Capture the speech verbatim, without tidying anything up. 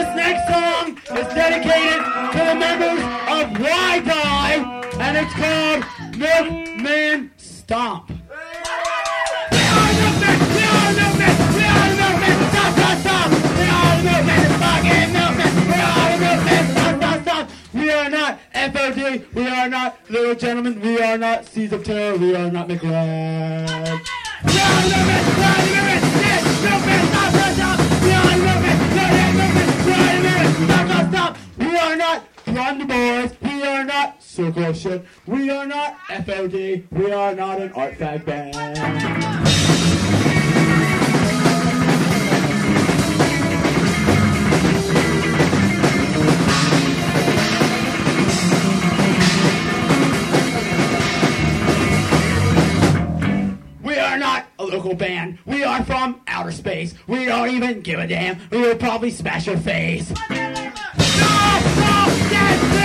This next song is dedicated to the members of Why Die, and it's called Milkman Stomp. We are milkmen! We are milkmen! We are milkmen! Stop, stop, stop! We are milkmen! Fucking milkmen! We are milkmen! Stop, stop, stop! We are not F O D. We are not Little Gentlemen. We are not Seas of Terror. We are not McLeod. We are milkmen! We are milkmen! Yes, milkmen! Stop, stop, stop! We are milkmen! We are milkmen! We are milkmen! Stop, stop, stop! We are not Run the Boys. We are not Circle of Shit. We are not F O D. We are not an art fag band. We are not a local band. We are from outer space. We don't even give a damn. We will probably smash your face. No! No! Yes!